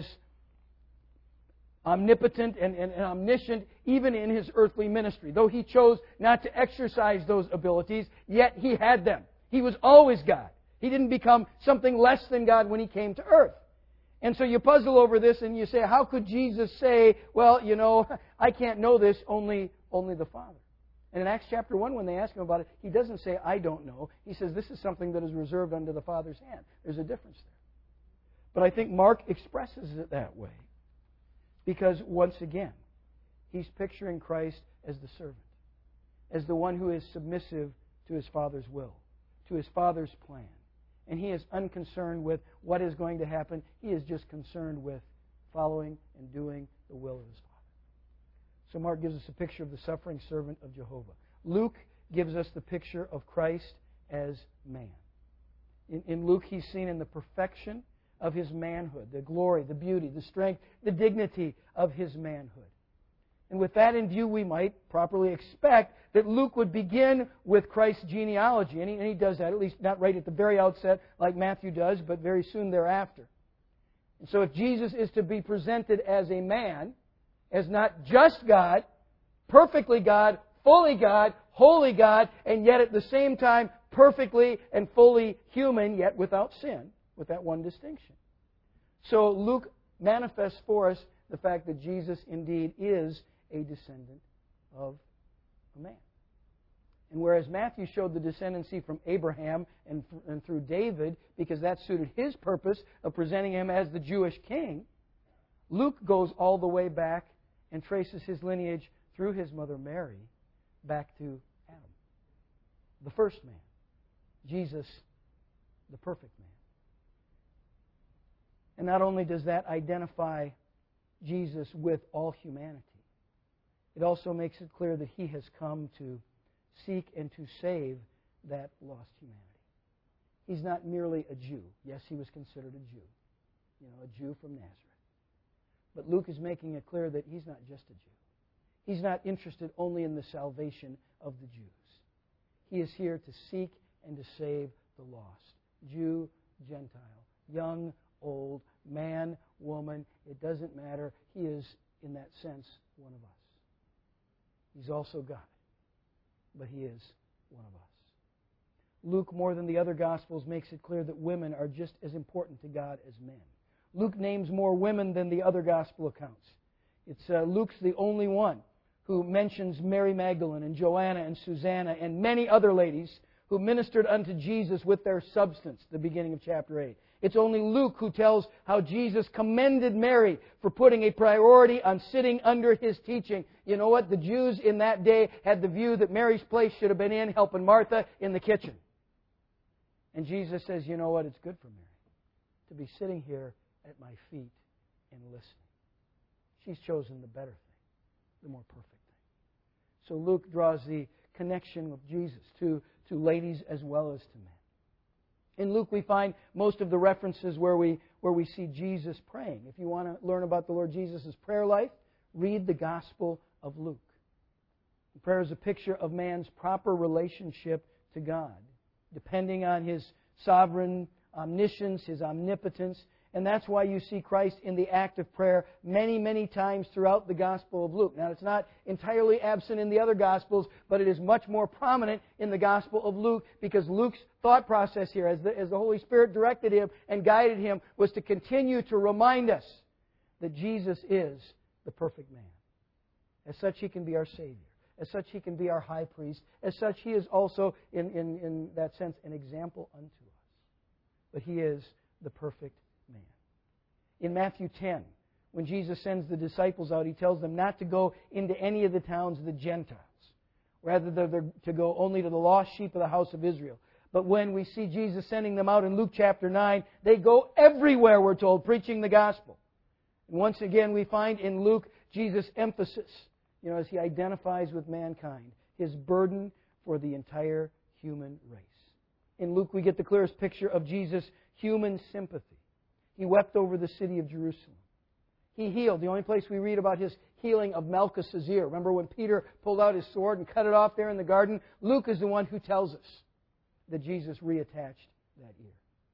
omnipotent and omniscient even in His earthly ministry. Though He chose not to exercise those abilities, yet He had them. He was always God. He didn't become something less than God when He came to earth. And so you puzzle over this and you say, how could Jesus say, well, I can't know this, only the Father? And in Acts chapter 1, when they ask Him about it, He doesn't say, I don't know. He says, this is something that is reserved unto the Father's hand. There's a difference there. But I think Mark expresses it that way. Because, once again, he's picturing Christ as the servant, as the one who is submissive to His Father's will, to His Father's plan. And He is unconcerned with what is going to happen. He is just concerned with following and doing the will of His Father. So Mark gives us a picture of the suffering servant of Jehovah. Luke gives us the picture of Christ as man. In Luke, He's seen in the perfection of His manhood, the glory, the beauty, the strength, the dignity of His manhood. And with that in view, we might properly expect that Luke would begin with Christ's genealogy. And he does that, at least not right at the very outset like Matthew does, but very soon thereafter. And so if Jesus is to be presented as a man, as not just God, perfectly God, fully God, holy God, and yet at the same time perfectly and fully human, yet without sin, with that one distinction. So Luke manifests for us the fact that Jesus indeed is a descendant of a man. And whereas Matthew showed the descendancy from Abraham and through David, because that suited his purpose of presenting him as the Jewish king, Luke goes all the way back and traces his lineage through his mother Mary back to Adam, the first man, Jesus, the perfect man. And not only does that identify Jesus with all humanity, it also makes it clear that He has come to seek and to save that lost humanity. He's not merely a Jew. Yes, He was considered a Jew. A Jew from Nazareth. But Luke is making it clear that He's not just a Jew. He's not interested only in the salvation of the Jews. He is here to seek and to save the lost. Jew, Gentile, young, old, man, woman, it doesn't matter. He is, in that sense, one of us. He's also God, but He is one of us. Luke, more than the other Gospels, makes it clear that women are just as important to God as men. Luke names more women than the other Gospel accounts. Luke's the only one who mentions Mary Magdalene and Joanna and Susanna and many other ladies who ministered unto Jesus with their substance, the beginning of chapter 8. It's only Luke who tells how Jesus commended Mary for putting a priority on sitting under His teaching. You know what? The Jews in that day had the view that Mary's place should have been in helping Martha in the kitchen. And Jesus says, you know what? It's good for Mary to be sitting here at my feet and listening. She's chosen the better thing, the more perfect thing. So Luke draws the connection with Jesus to ladies as well as to men. In Luke, we find most of the references where we see Jesus praying. If you want to learn about the Lord Jesus' prayer life, read the Gospel of Luke. Prayer is a picture of man's proper relationship to God, depending on His sovereign omniscience, His omnipotence. And that's why you see Christ in the act of prayer many, many times throughout the Gospel of Luke. Now, it's not entirely absent in the other Gospels, but it is much more prominent in the Gospel of Luke because Luke's thought process here, as the Holy Spirit directed him and guided him, was to continue to remind us that Jesus is the perfect man. As such, He can be our Savior. As such, He can be our high priest. As such, He is also, in that sense, an example unto us. But He is the perfect man. In Matthew 10, when Jesus sends the disciples out, He tells them not to go into any of the towns of the Gentiles. Rather, they're to go only to the lost sheep of the house of Israel. But when we see Jesus sending them out in Luke chapter 9, they go everywhere, we're told, preaching the gospel. And once again, we find in Luke Jesus' emphasis, as He identifies with mankind, His burden for the entire human race. In Luke, we get the clearest picture of Jesus' human sympathy. He wept over the city of Jerusalem. He healed. The only place we read about His healing of Malchus' ear. Remember when Peter pulled out his sword and cut it off there in the garden? Luke is the one who tells us that Jesus reattached that ear.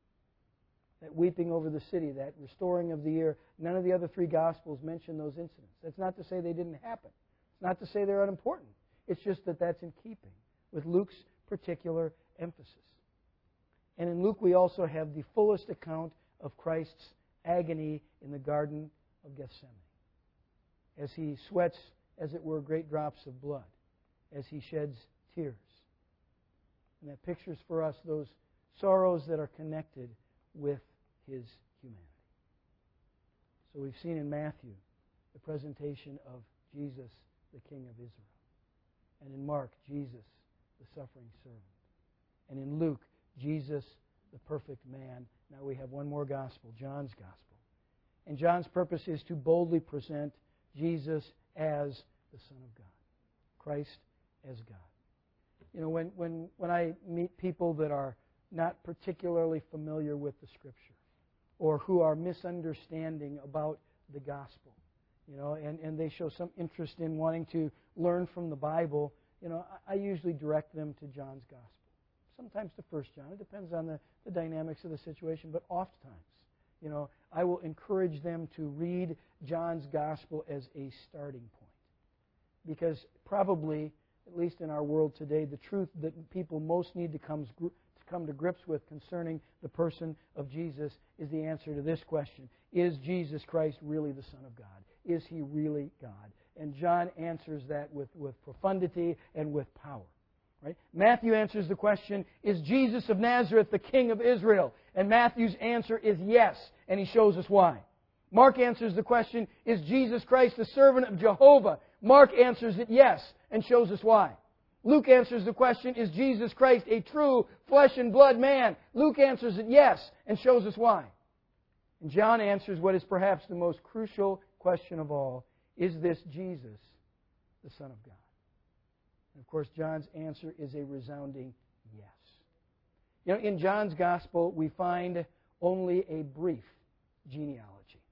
That weeping over the city, that restoring of the ear, none of the other three Gospels mention those incidents. That's not to say they didn't happen. It's not to say they're unimportant. It's just that that's in keeping with Luke's particular emphasis. And in Luke, we also have the fullest account of Christ's agony in the Garden of Gethsemane, as He sweats, as it were, great drops of blood, as He sheds tears. And that pictures for us those sorrows that are connected with His humanity. So we've seen in Matthew the presentation of Jesus, the King of Israel. And in Mark, Jesus, the suffering servant. And in Luke, Jesus, the perfect man. Now we have one more gospel, John's gospel. And John's purpose is to boldly present Jesus as the Son of God, Christ as God. When I meet people that are not particularly familiar with the Scripture, or who are misunderstanding about the gospel, and they show some interest in wanting to learn from the Bible, I usually direct them to John's gospel. Sometimes to 1 John. It depends on the dynamics of the situation, but oftentimes, I will encourage them to read John's gospel as a starting point. Because probably, at least in our world today, the truth that people most need to come to grips with concerning the person of Jesus is the answer to this question. Is Jesus Christ really the Son of God? Is He really God? And John answers that with profundity and with power. Right? Matthew answers the question, is Jesus of Nazareth the King of Israel? And Matthew's answer is yes, and he shows us why. Mark answers the question, is Jesus Christ the servant of Jehovah? Mark answers it yes, and shows us why. Luke answers the question, is Jesus Christ a true flesh and blood man? Luke answers it yes, and shows us why. And John answers what is perhaps the most crucial question of all. Is this Jesus, the Son of God? And of course, John's answer is a resounding yes. You know, in John's Gospel, we find only a brief genealogy.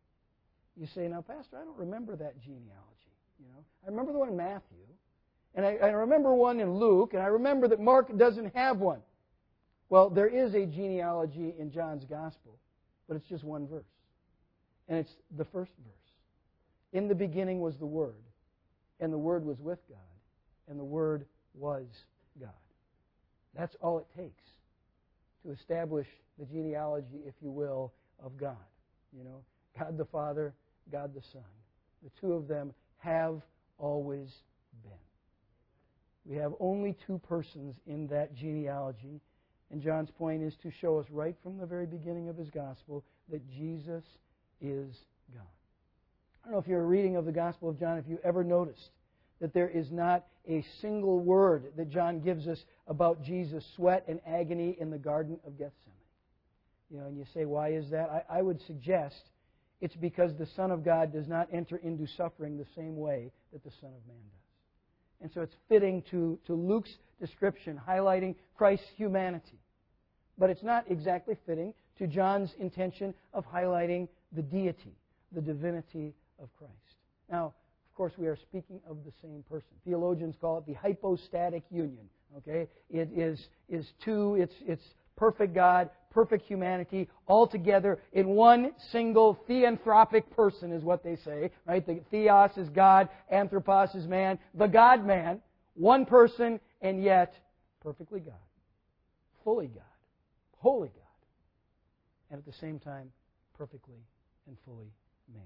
You say, now, Pastor, I don't remember that genealogy. You know, I remember the one in Matthew, and I remember one in Luke, and I remember that Mark doesn't have one. Well, there is a genealogy in John's Gospel, but it's just one verse. And it's the first verse. In the beginning was the Word, and the Word was with God, and the Word was God. That's all it takes to establish the genealogy, if you will, of God. You know, God the Father, God the Son. The two of them have always been. We have only two persons in that genealogy, and John's point is to show us right from the very beginning of his gospel that Jesus is God. I don't know if you're reading of the Gospel of John, if you ever noticed that there is not a single word that John gives us about Jesus' sweat and agony in the Garden of Gethsemane. You know, and you say, why is that? I would suggest it's because the Son of God does not enter into suffering the same way that the Son of Man does. And so it's fitting to Luke's description, highlighting Christ's humanity. But it's not exactly fitting to John's intention of highlighting the deity, the divinity of Christ. Now, of course, we are speaking of the same person. Theologians call it the hypostatic union. Okay, it is two. It's perfect God, perfect humanity, all together in one single theanthropic person, is what they say. Right? The theos is God, anthropos is man, the God-man, one person, and yet perfectly God, fully God, holy God, and at the same time perfectly and fully man.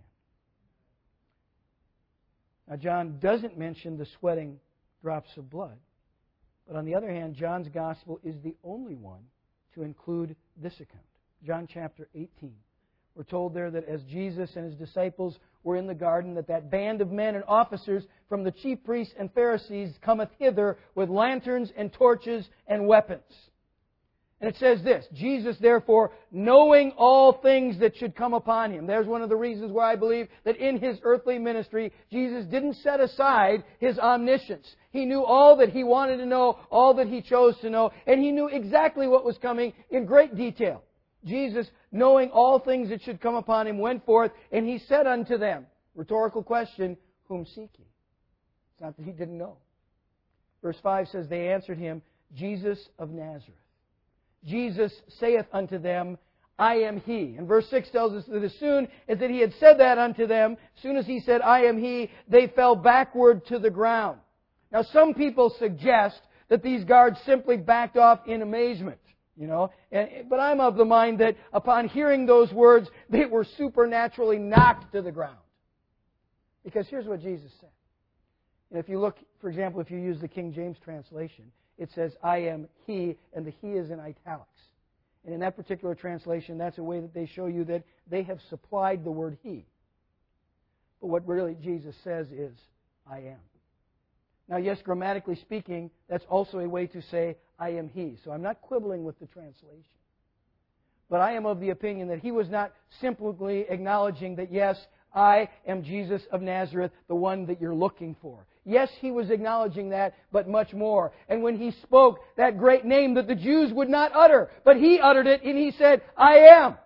Now, John doesn't mention the sweating drops of blood, but on the other hand, John's Gospel is the only one to include this account. John chapter 18. We're told there that as Jesus and his disciples were in the garden, that band of men and officers from the chief priests and Pharisees cometh hither with lanterns and torches and weapons. And it says this, Jesus, therefore, knowing all things that should come upon him. There's one of the reasons why I believe that in his earthly ministry, Jesus didn't set aside his omniscience. He knew all that he wanted to know, all that he chose to know, and he knew exactly what was coming in great detail. Jesus, knowing all things that should come upon him, went forth, and he said unto them, rhetorical question, whom seek ye? It's not that he didn't know. Verse 5 says, they answered him, Jesus of Nazareth. Jesus saith unto them, I am He. And verse 6 tells us that as soon as that he had said that unto them, as soon as he said, I am He, they fell backward to the ground. Now, some people suggest that these guards simply backed off in amazement. You know, but I'm of the mind that upon hearing those words, they were supernaturally knocked to the ground. Because here's what Jesus said. And if you look, for example, if you use the King James translation, it says, I am He, and the He is in italics. And in that particular translation, that's a way that they show you that they have supplied the word He. But what really Jesus says is, I am. Now, yes, grammatically speaking, that's also a way to say, I am He. So I'm not quibbling with the translation. But I am of the opinion that he was not simply acknowledging that, yes, I am Jesus of Nazareth, the one that you're looking for. Yes, he was acknowledging that, but much more. And when he spoke that great name that the Jews would not utter, but he uttered it and he said, I am.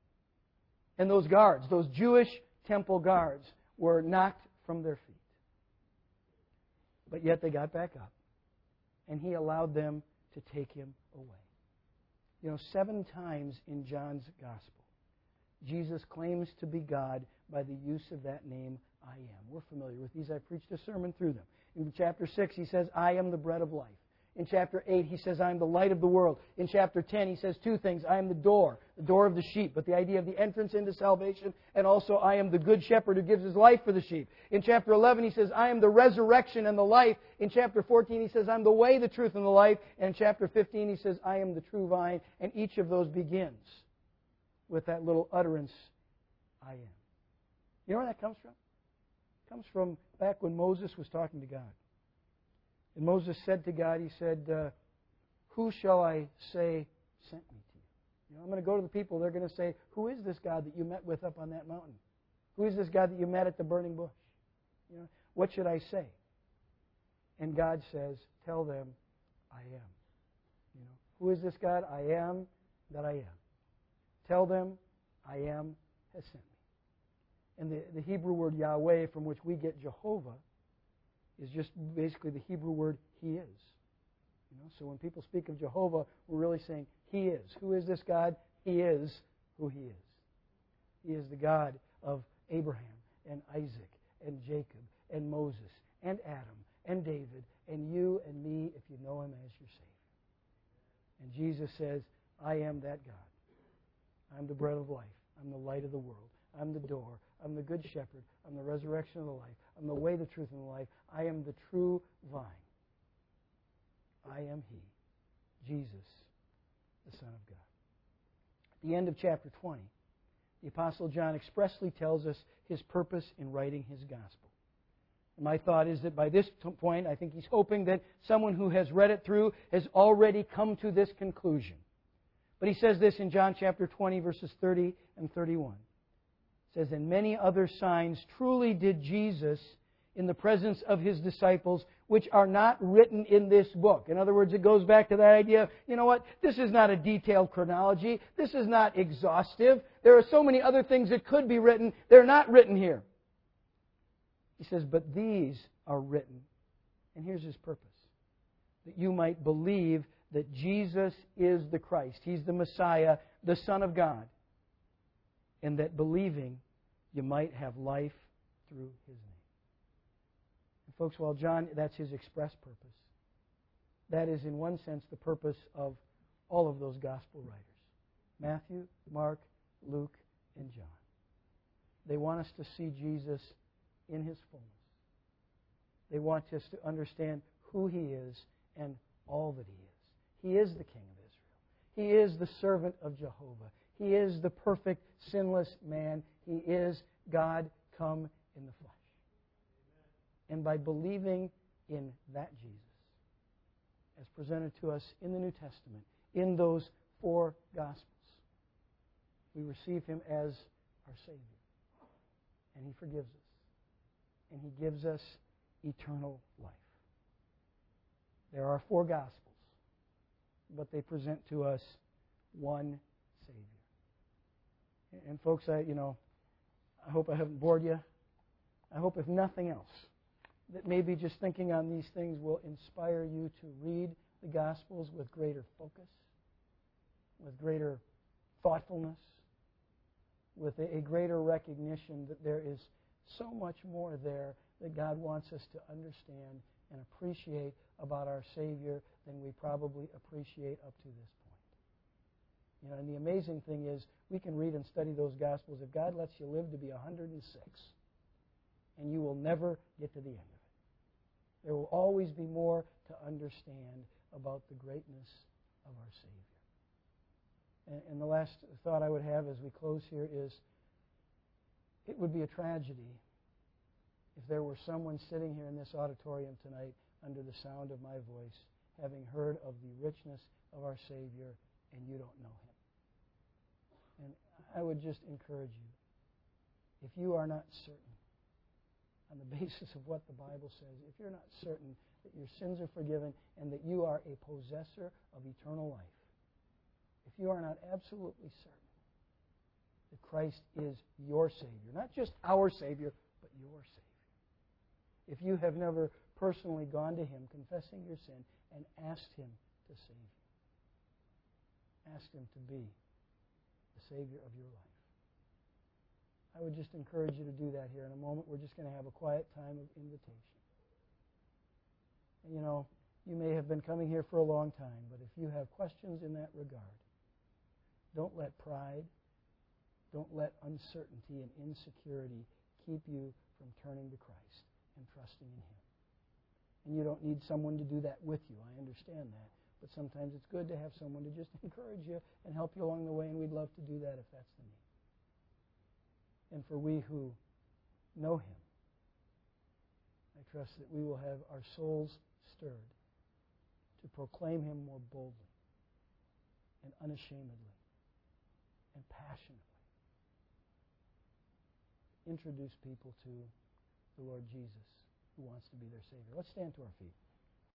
And those guards, those Jewish temple guards, were knocked from their feet. But yet they got back up. And he allowed them to take him away. You know, 7 times in John's Gospel, Jesus claims to be God by the use of that name, I am. We're familiar with these. I preached a sermon through them. In chapter 6, he says, I am the bread of life. In chapter 8, he says, I am the light of the world. In chapter 10, he says 2 things. I am the door of the sheep, but the idea of the entrance into salvation, and also I am the good shepherd who gives his life for the sheep. In chapter 11, he says, I am the resurrection and the life. In chapter 14, he says, I'm the way, the truth, and the life. And in chapter 15, he says, I am the true vine. And each of those begins with that little utterance, I am. You know where that comes from? It comes from back when Moses was talking to God. And Moses said to God, he said, who shall I say sent me to you? I'm going to go to the people. They're going to say, who is this God that you met with up on that mountain? Who is this God that you met at the burning bush? What should I say? And God says, tell them, I am. Who is this God? I am that I am. Tell them, I am has sent me. And the Hebrew word Yahweh, from which we get Jehovah, is just basically the Hebrew word He is. So when people speak of Jehovah, we're really saying He is. Who is this God? He is who He is. He is the God of Abraham and Isaac and Jacob and Moses and Adam and David and you and me if you know Him as your Savior. And Jesus says, I am that God. I'm the bread of life. I'm the light of the world. I'm the door. I'm the good shepherd. I'm the resurrection of the life. I'm the way, the truth, and the life. I am the true vine. I am He, Jesus, the Son of God. At the end of chapter 20, the Apostle John expressly tells us his purpose in writing his gospel. And my thought is that by this point, I think he's hoping that someone who has read it through has already come to this conclusion. But he says this in John chapter 20, verses 30 and 31. It says, and many other signs truly did Jesus in the presence of His disciples, which are not written in this book. In other words, it goes back to that idea, this is not a detailed chronology. This is not exhaustive. There are so many other things that could be written. They're not written here. He says, but these are written. And here's His purpose. That you might believe that Jesus is the Christ. He's the Messiah, the Son of God. And that believing, you might have life through His name. And folks, while John, that's his express purpose. That is, in one sense, the purpose of all of those gospel writers. Matthew, Mark, Luke, and John. They want us to see Jesus in His fullness. They want us to understand who He is and all that He is. He is the King of Israel. He is the servant of Jehovah. He is the perfect, sinless man. He is God come in the flesh. And by believing in that Jesus, as presented to us in the New Testament, in those 4 Gospels, we receive Him as our Savior. And He forgives us. And He gives us eternal life. There are 4 Gospels, but they present to us one Savior. And folks, I hope I haven't bored you. I hope, if nothing else, that maybe just thinking on these things will inspire you to read the Gospels with greater focus, with greater thoughtfulness, with a greater recognition that there is so much more there that God wants us to understand and appreciate about our Savior than we probably appreciate up to this point. And the amazing thing is, we can read and study those Gospels. If God lets you live to be 106, and you will never get to the end of it. There will always be more to understand about the greatness of our Savior. And the last thought I would have as we close here is, it would be a tragedy if there were someone sitting here in this auditorium tonight under the sound of my voice, having heard of the richness of our Savior, and you don't know Him. And I would just encourage you, if you are not certain on the basis of what the Bible says, if you're not certain that your sins are forgiven and that you are a possessor of eternal life, if you are not absolutely certain that Christ is your Savior, not just our Savior, but your Savior, if you have never personally gone to Him, confessing your sin, and asked Him to save you, asked Him to be the Savior of your life, I would just encourage you to do that here. In a moment, we're just going to have a quiet time of invitation. And you may have been coming here for a long time, but if you have questions in that regard, don't let pride, don't let uncertainty and insecurity keep you from turning to Christ and trusting in Him. And you don't need someone to do that with you. I understand that. But sometimes it's good to have someone to just encourage you and help you along the way, and we'd love to do that if that's the need. And for we who know Him, I trust that we will have our souls stirred to proclaim Him more boldly and unashamedly and passionately introduce people to the Lord Jesus, who wants to be their Savior. Let's stand to our feet.